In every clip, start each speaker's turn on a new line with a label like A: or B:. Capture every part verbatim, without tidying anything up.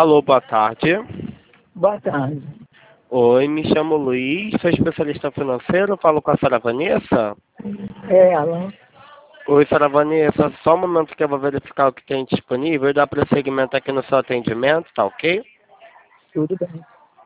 A: Alô, boa tarde.
B: Boa tarde.
A: Oi, me chamo Luiz, sou especialista financeiro, falo com a senhora Vanessa.
B: É ela.
A: Oi, senhora Vanessa, só um momento que eu vou verificar o que tem disponível e dar prosseguimento aqui no seu atendimento, tá ok?
B: Tudo bem.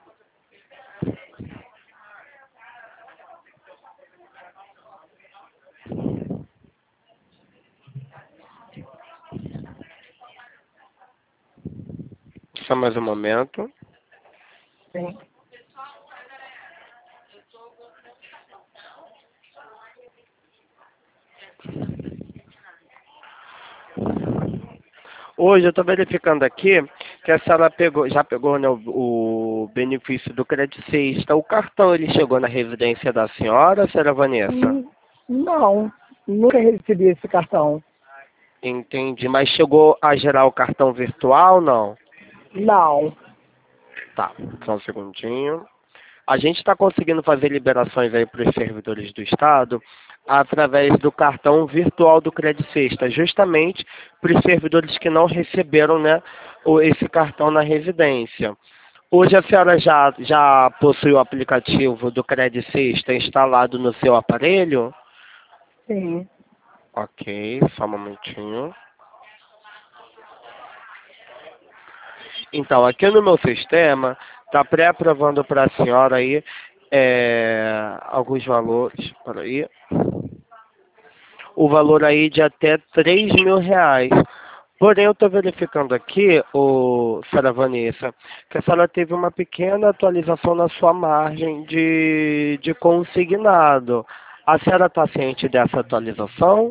A: Só mais um momento.
B: Sim.
A: Hoje eu estou verificando aqui que a senhora pegou, já pegou, né, o, o benefício do Credit Sexta. O cartão ele chegou na residência da senhora, senhora Vanessa?
B: Hum, Não, nunca recebi esse cartão.
A: Entendi, mas chegou a gerar o cartão virtual, não?
B: Não.
A: Tá, só um segundinho. A gente está conseguindo fazer liberações aí para os servidores do Estado através do cartão virtual do Credit Sexta, justamente para os servidores que não receberam, né, o- esse cartão na residência. Hoje a senhora já, já possui o aplicativo do Credit Sexta instalado no seu aparelho?
B: Sim.
A: Ok, só um momentinho. Então, aqui no meu sistema, está pré-aprovando para a senhora aí é, alguns valores. Peraí. O valor aí de até três mil reais. Porém, eu estou verificando aqui, o senhora Vanessa, que a senhora teve uma pequena atualização na sua margem de, de consignado. A senhora está ciente dessa atualização?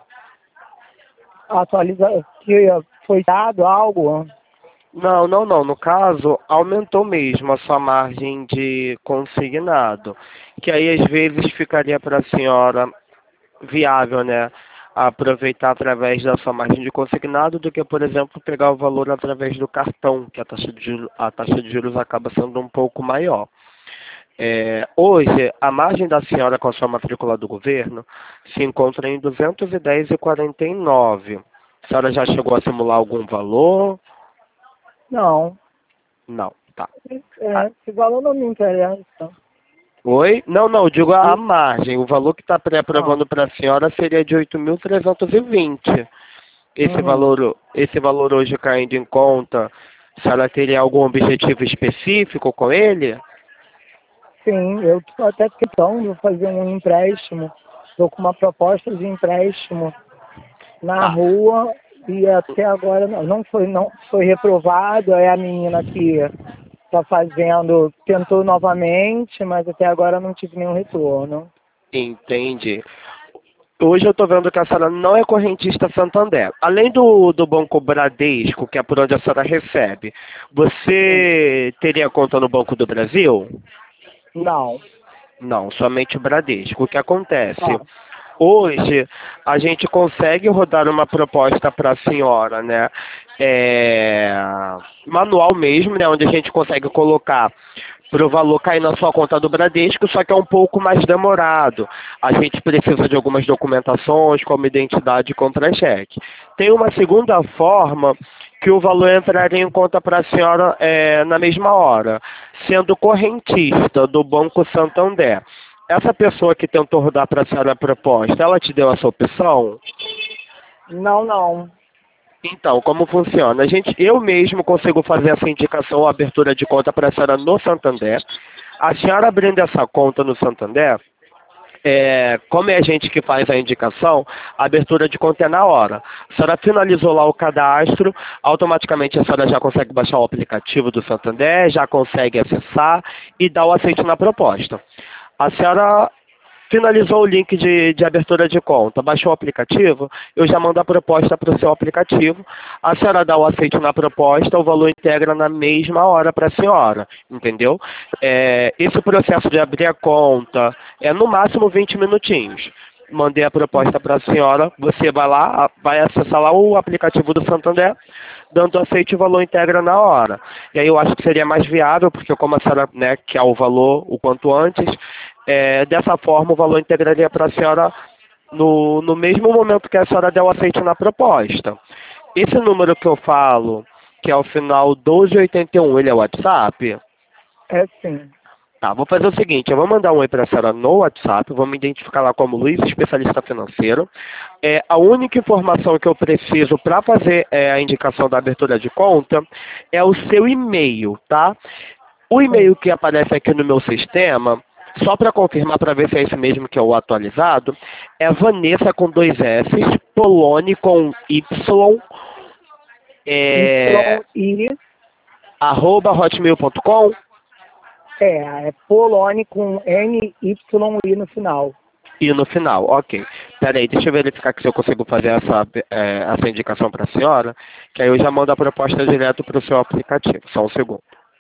B: Atualiza que foi dado algo?
A: Não, não, não. No caso, aumentou mesmo a sua margem de consignado. Que aí, às vezes, ficaria para a senhora viável, né? Aproveitar através da sua margem de consignado do que, por exemplo, pegar o valor através do cartão, que a taxa de juros, a taxa de juros acaba sendo um pouco maior. É, hoje, a margem da senhora com a sua matrícula do governo se encontra em duzentos e dez vírgula quarenta e nove. A senhora já chegou a simular algum valor?
B: Não.
A: Não, tá.
B: É, esse valor não me interessa.
A: Oi? Não, não, eu digo a
B: E-
A: margem. O valor que está
B: Ah,
A: pré-aprovando para a senhora seria de oito mil trezentos e vinte. Esse
B: uhum.
A: valor, esse valor hoje caindo em conta, a senhora teria algum objetivo específico com ele?
B: Sim, eu estou até tentando fazer um empréstimo. Estou com uma proposta de empréstimo na
A: Tá.
B: rua e até agora não, não foi, não foi reprovado. É a menina que está fazendo, tentou novamente, mas até agora não tive nenhum retorno.
A: Entendi. Hoje eu estou vendo que a senhora não é correntista Santander. Além do, do Banco Bradesco, que é por onde a senhora recebe,
B: Sim.
A: você teria conta no Banco do Brasil?
B: Não.
A: Não, somente o Bradesco. O que acontece?
B: Ah,
A: Hoje, a gente consegue rodar uma proposta para a senhora, né? É, manual mesmo, né? Onde a gente consegue colocar para o valor cair na sua conta do Bradesco, só que é um pouco mais demorado. A gente precisa de algumas documentações, como identidade e contra-cheque. Tem uma segunda forma que o valor entraria em conta para a senhora é, na mesma hora, sendo correntista do Banco Santander. Essa pessoa que tentou rodar para a senhora a proposta, ela te deu essa opção?
B: não, não.
A: Então, como funciona? A gente, eu mesmo consigo fazer essa indicação ou abertura de conta para a senhora no Santander. A senhora abrindo essa conta no Santander, é, como é a gente que faz a indicação, a abertura de conta é na hora. A senhora finalizou lá o cadastro, automaticamente a senhora já consegue baixar o aplicativo do Santander, já consegue acessar e dar o aceite na proposta. A senhora finalizou o link de, de abertura de conta, baixou o aplicativo, eu já mando a proposta para o seu aplicativo, a senhora dá o aceite na proposta, o valor integra na mesma hora para a senhora, entendeu? É, esse processo de abrir a conta é no máximo vinte minutinhos. Mandei a proposta para a senhora, você vai lá, vai acessar lá o aplicativo do Santander, dando aceite o valor integra na hora. E aí eu acho que seria mais viável, porque como a senhora, né, quer o valor o quanto antes, é, dessa forma o valor integraria para a senhora no, no mesmo momento que a senhora deu aceite na proposta. Esse número que eu falo que é o final doze oitenta e um, ele é o WhatsApp?
B: É sim.
A: Tá, vou fazer o seguinte, eu vou mandar um oi para a senhora no WhatsApp, vou me identificar lá como Luiz, especialista financeiro. É, a única informação que eu preciso para fazer é, a indicação da abertura de conta é o seu e-mail, tá? O e-mail que aparece aqui no meu sistema, só para confirmar, para ver se é esse mesmo que é o atualizado, é Vanessa com dois S, Polone com Y, é,
B: Y,
A: arroba hotmail ponto com.
B: é, é Polone com N Y I no final.
A: E no final, ok. Peraí, deixa eu verificar aqui se eu consigo fazer essa, é, essa indicação para a senhora, que aí eu já mando a proposta direto para o seu aplicativo. Só um segundo.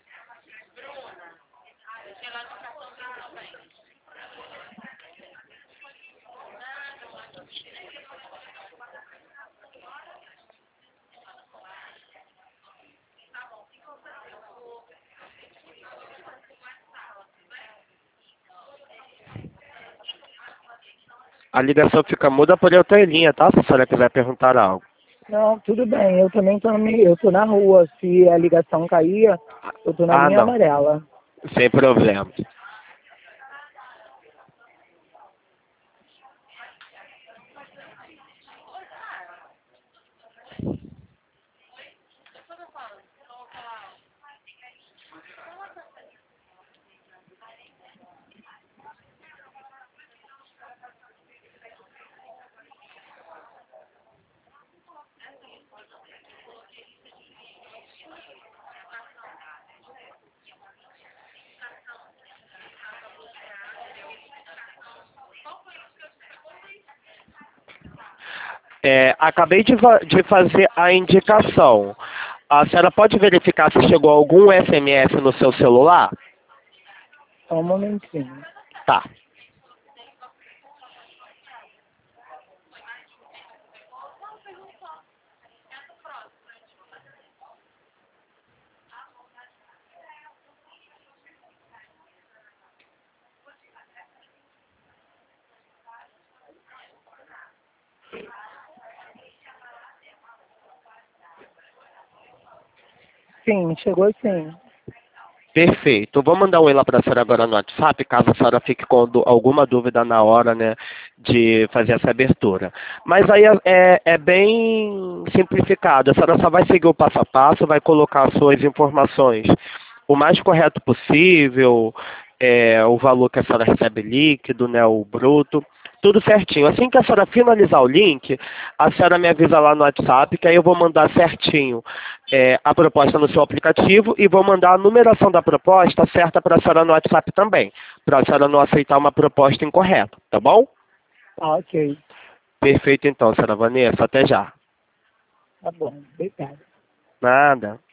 A: A ligação fica muda por eu ter linha, tá? Se a senhora quiser perguntar algo.
B: Não, tudo bem, eu também tô, no- eu tô na rua. Se a ligação cair, eu tô na
A: Ah,
B: linha
A: não.
B: amarela.
A: Sem problema. É, acabei de, fa- de fazer a indicação. A senhora pode verificar se chegou algum S M S no seu celular?
B: Só um momentinho.
A: Tá.
B: Sim, chegou sim.
A: Perfeito. Eu vou mandar um oi lá para a senhora agora no WhatsApp, caso a senhora fique com du- alguma dúvida na hora, né, de fazer essa abertura. Mas aí é, é é bem simplificado. A senhora só vai seguir o passo a passo, vai colocar as suas informações o mais correto possível, é, o valor que a senhora recebe líquido, né, o bruto, tudo certinho. Assim que a senhora finalizar o link, a senhora me avisa lá no WhatsApp, que aí eu vou mandar certinho é, a proposta no seu aplicativo e vou mandar a numeração da proposta certa para a senhora no WhatsApp também, para a senhora não aceitar uma proposta incorreta, tá bom?
B: Tá, ok.
A: Perfeito então, senhora Vanessa, até já.
B: Tá bom, obrigado.
A: Nada.